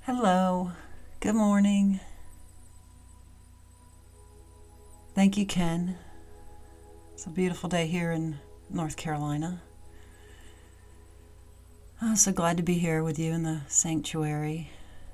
Hello. Good morning. Thank you, Ken. It's a beautiful day here in North Carolina. I'm so glad to be here with you in the sanctuary.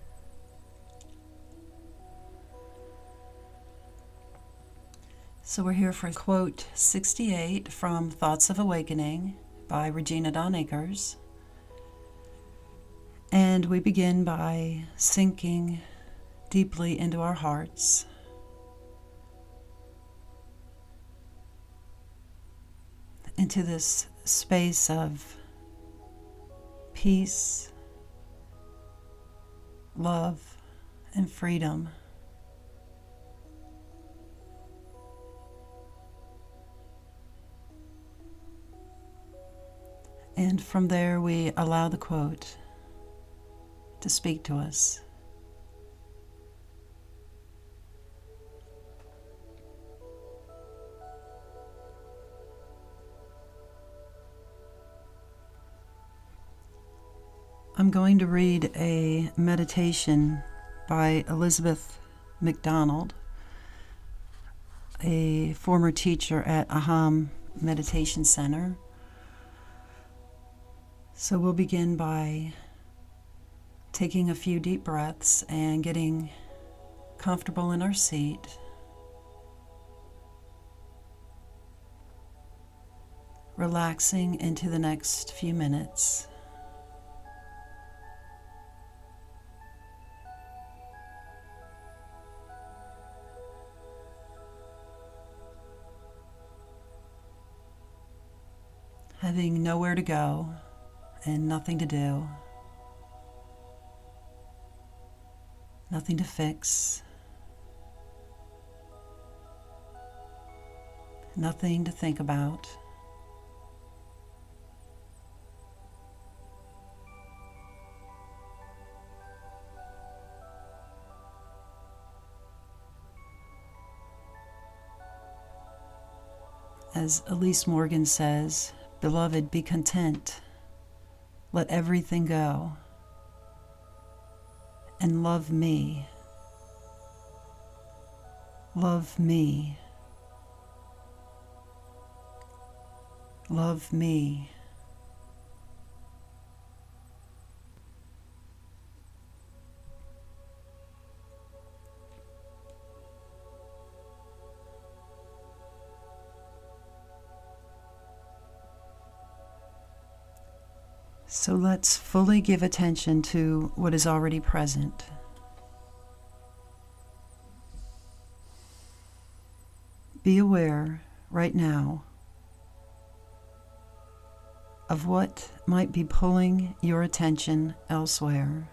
So we're here for quote 68 from Thoughts of Awakening by Regina Dawn Akers. And we begin by sinking deeply into our hearts. Into this space of peace, love, and freedom. And from there we allow the quote to speak to us. I'm going to read a meditation by Elizabeth McDonald, a former teacher at Aham Meditation Center. So we'll begin by taking a few deep breaths and getting comfortable in our seat. Relaxing into the next few minutes. Having nowhere to go and nothing to do, nothing to fix, nothing to think about. As Elise Morgan says, "Beloved, be content. Let everything go. And love me. Love me. Love me." So let's fully give attention to what is already present. Be aware right now of what might be pulling your attention elsewhere,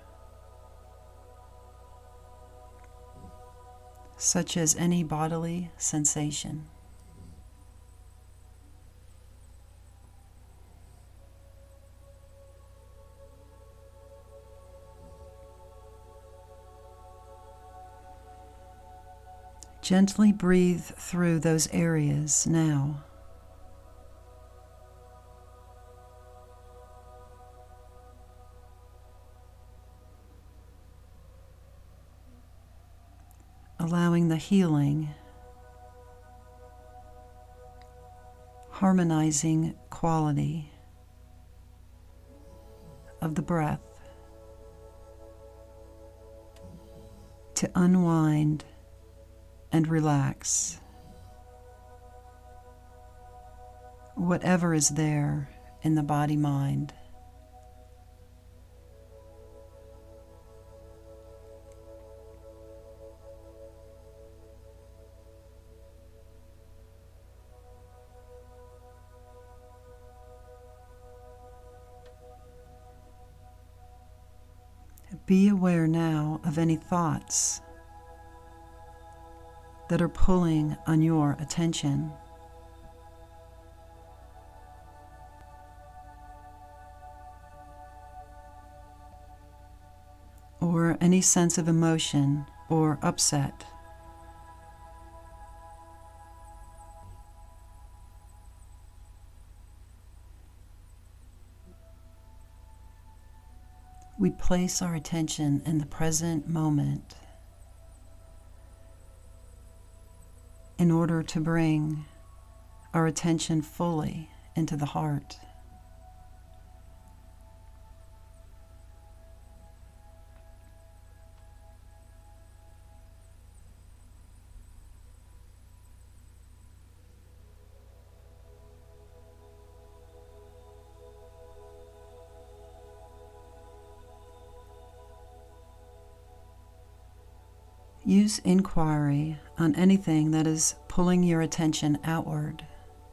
such as any bodily sensation. Gently breathe through those areas now. Allowing the healing, harmonizing quality of the breath to unwind and relax whatever is there in the body-mind. Be aware now of any thoughts that are pulling on your attention. Or any sense of emotion or upset. we place our attention in the present moment in order to bring our attention fully into the heart. Use inquiry on anything that is pulling your attention outward.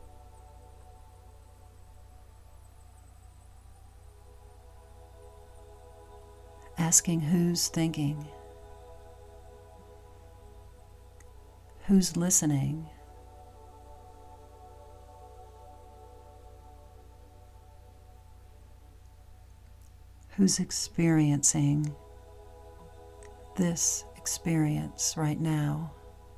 Asking who's thinking, who's listening, who's experiencing this experience right now.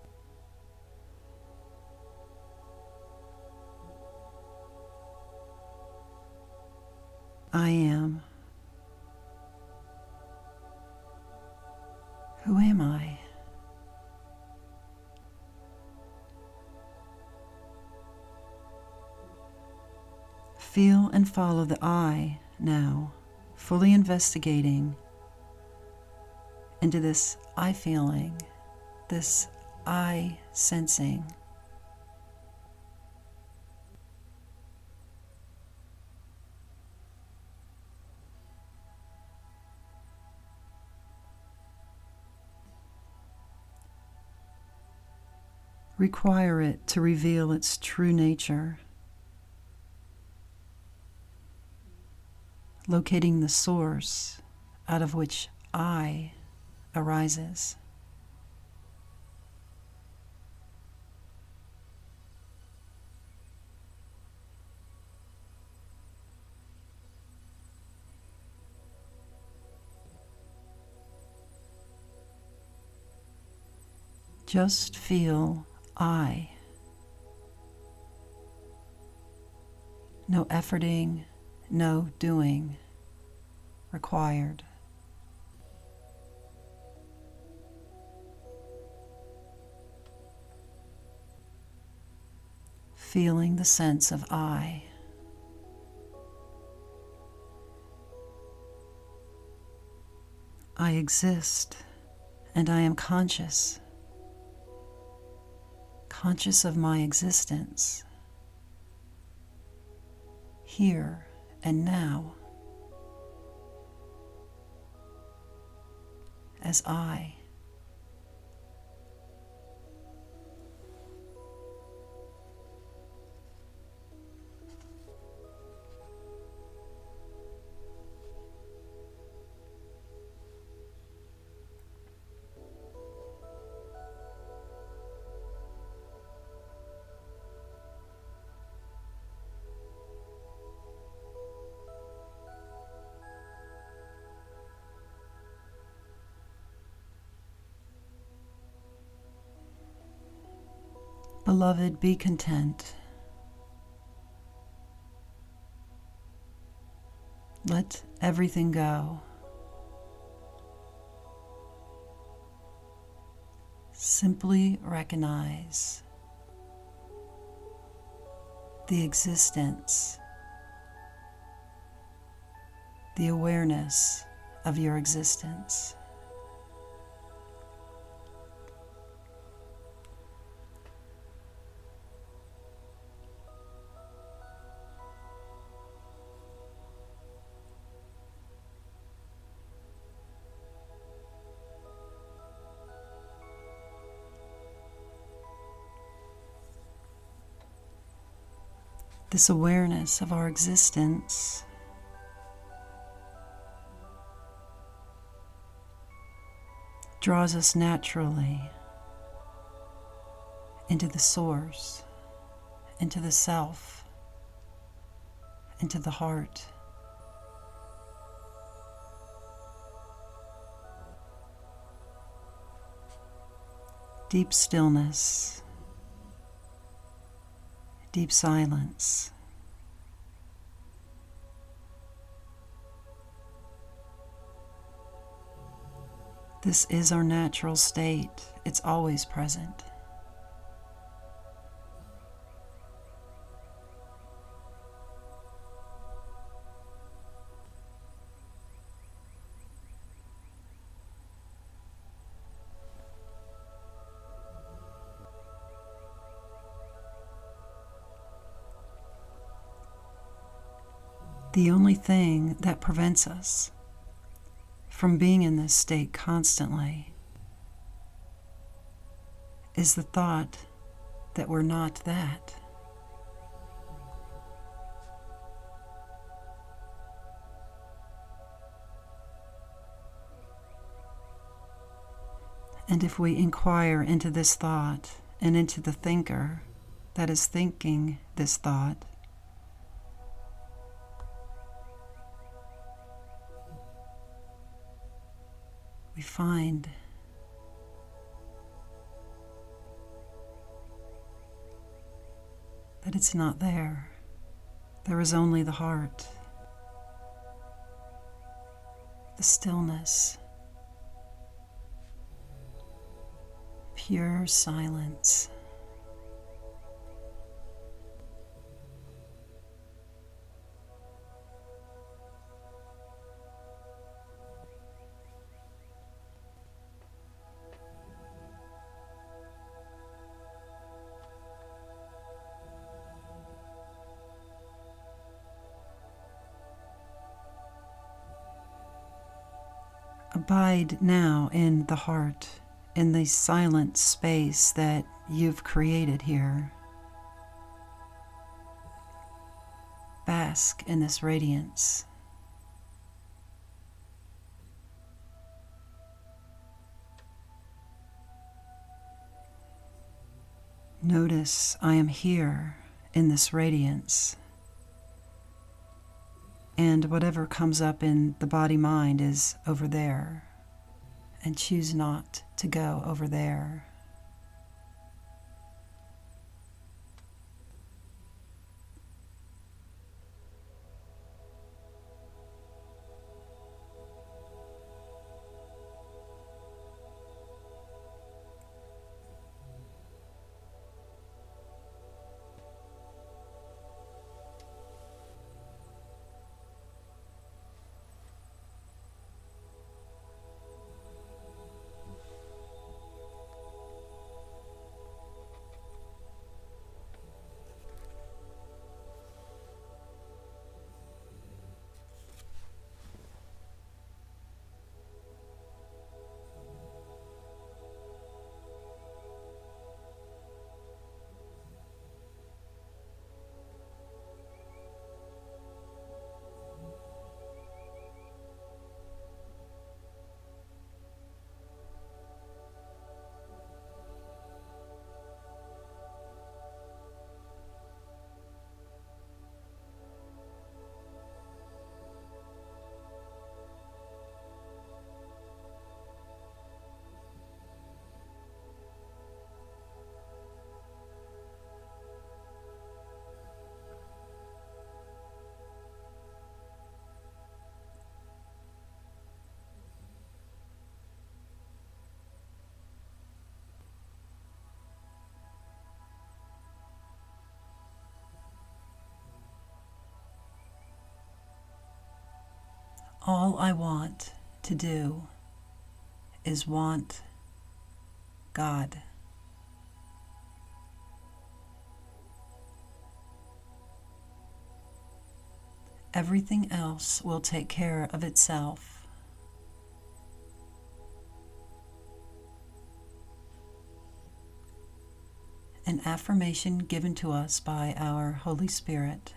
I am. Who am I? Feel and follow the I now, fully investigating into this I feeling, this I sensing. Require it to reveal its true nature, locating the source out of which I arises. Just feel I. No efforting, no doing required. Feeling the sense of I. I exist and I am conscious. Conscious of my existence, here and now, as I. Beloved, be content. Let everything go. Simply recognize the existence, the awareness of your existence. This awareness of our existence draws us naturally into the source, into the self, into the heart. Deep stillness, deep silence. This is our natural state. It's always present. The only thing that prevents us from being in this state constantly is the thought that we're not that. And if we inquire into this thought and into the thinker that is thinking this thought, we find that it's not there. There is only the heart, the stillness, pure silence. Abide now in the heart, in the silent space that you've created here. Bask in this radiance. Notice I am here in this radiance. And whatever comes up in the body-mind is over there. And choose not to go over there. All I want to do is want God. Everything else will take care of itself. An affirmation given to us by our Holy Spirit.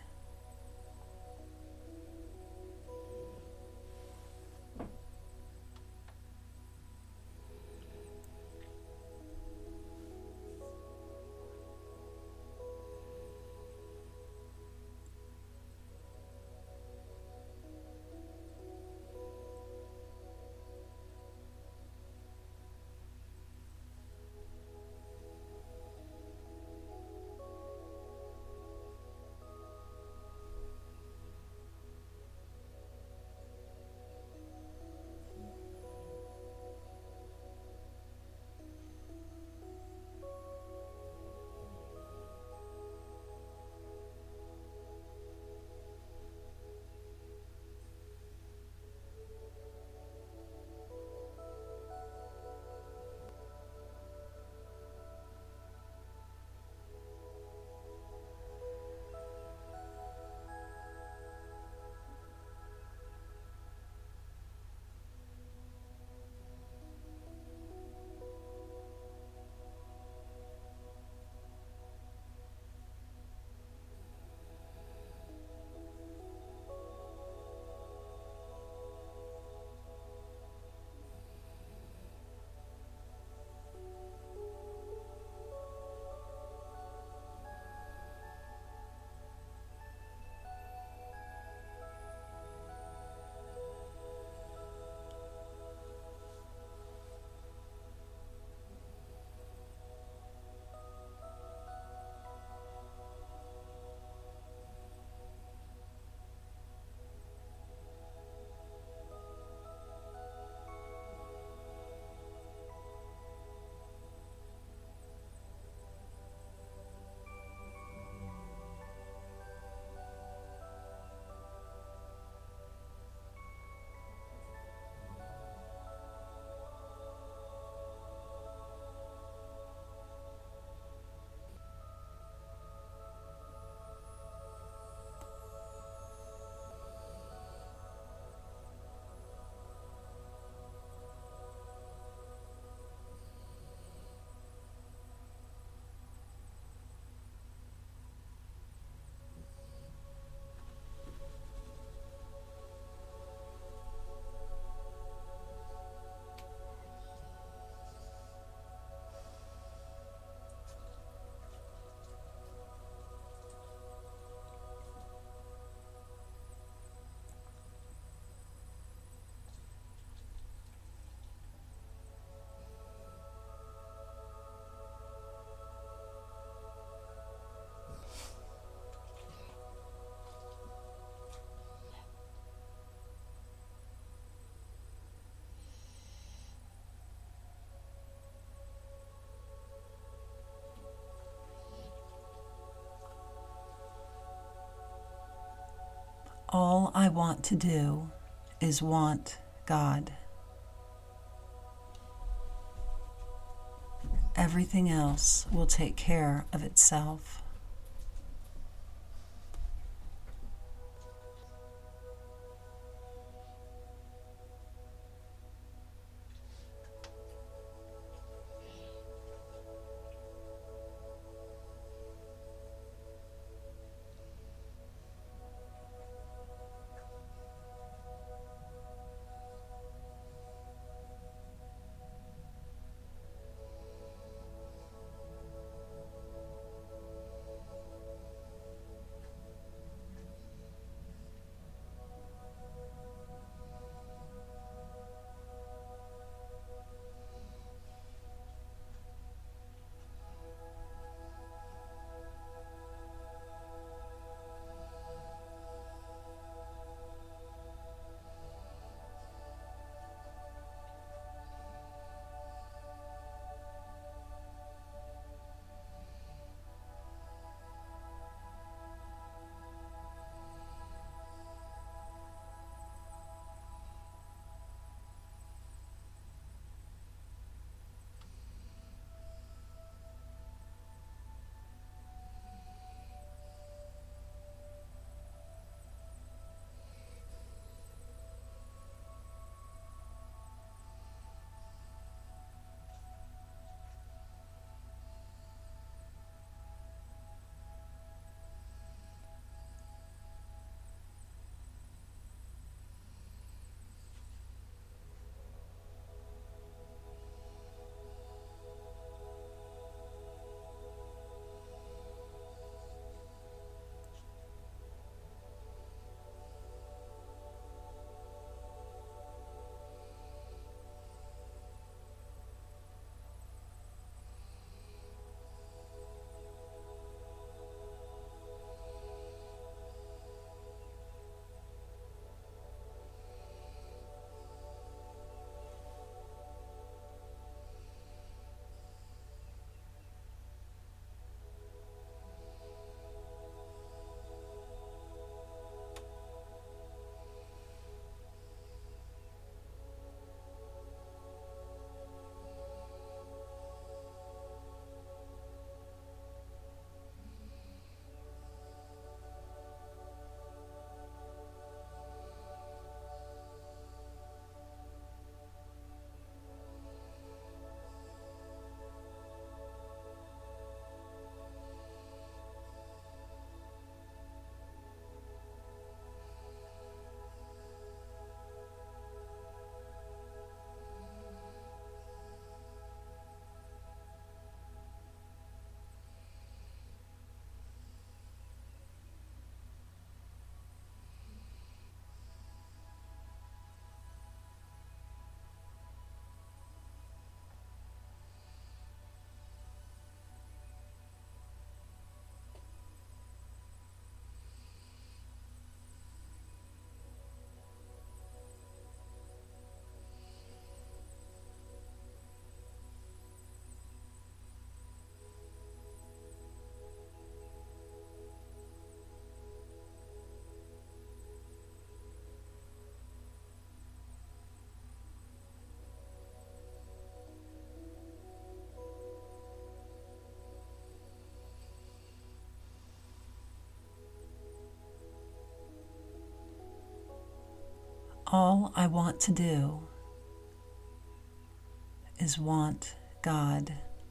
All I want to do is want God. Everything else will take care of itself. All I want to do is want God.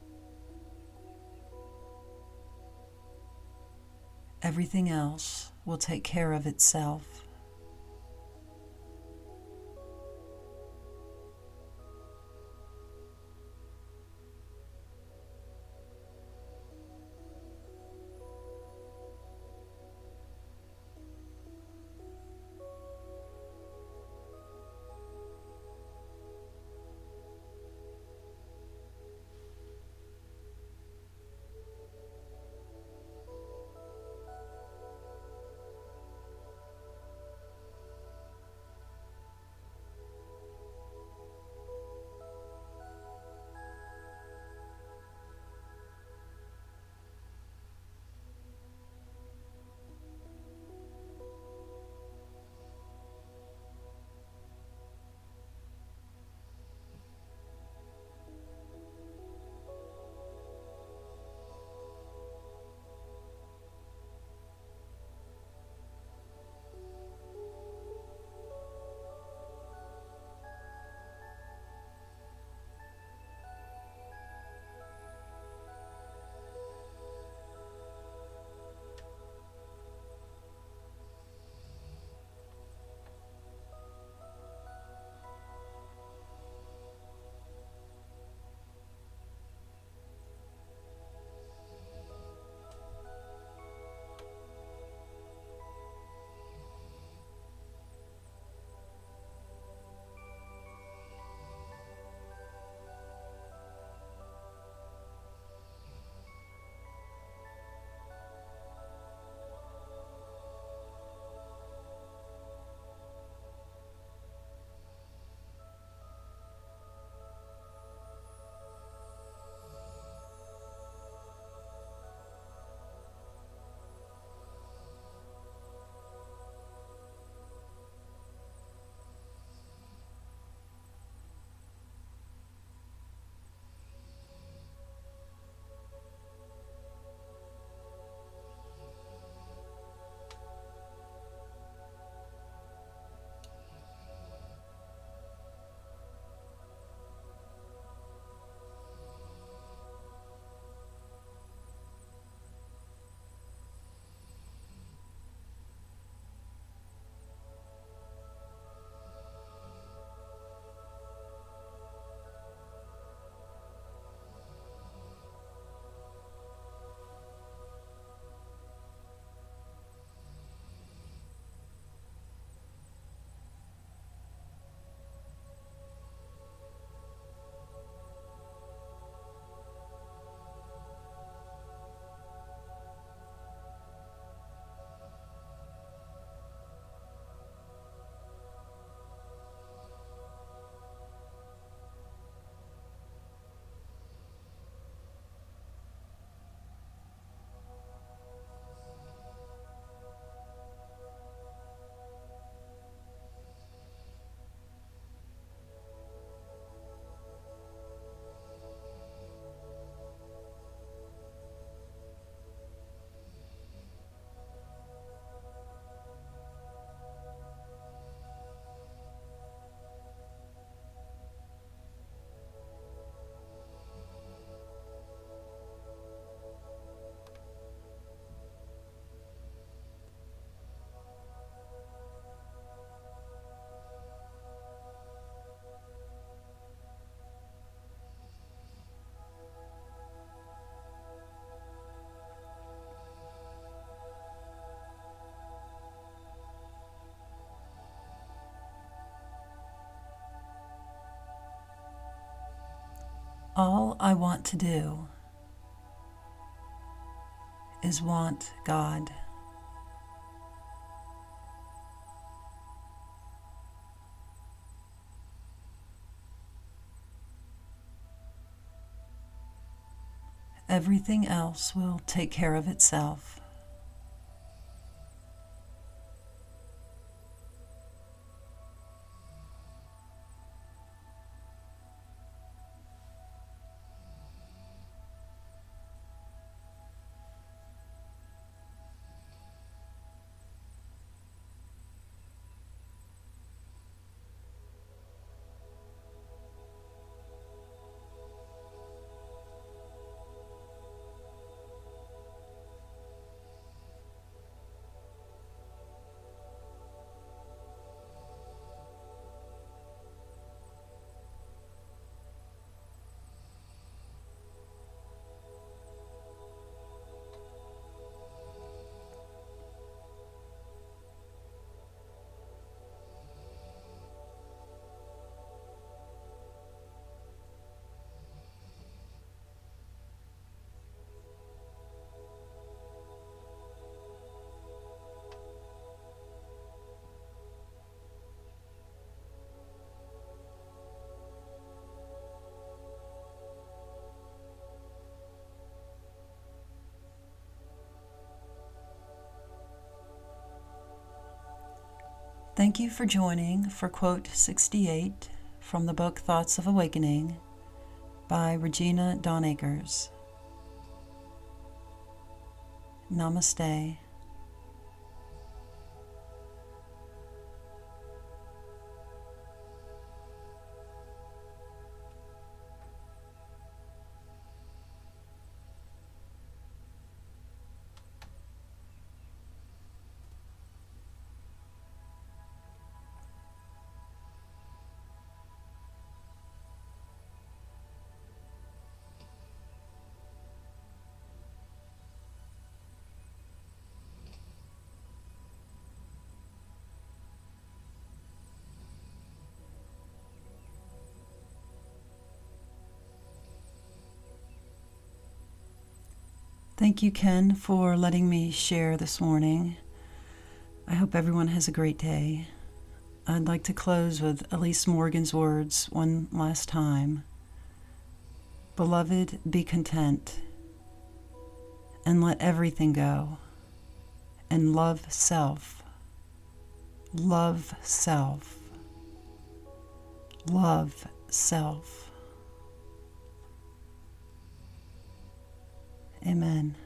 Everything else will take care of itself. All I want to do is want God. Everything else will take care of itself. Thank you for joining for Quote 68 from the book Thoughts of Awakening by Regina Dawn Akers. Namaste. Thank you, Ken, for letting me share this morning. I hope everyone has a great day. I'd like to close with Elise Morgan's words one last time. Beloved, be content, and let everything go, and love self. Love self. Love self. Amen.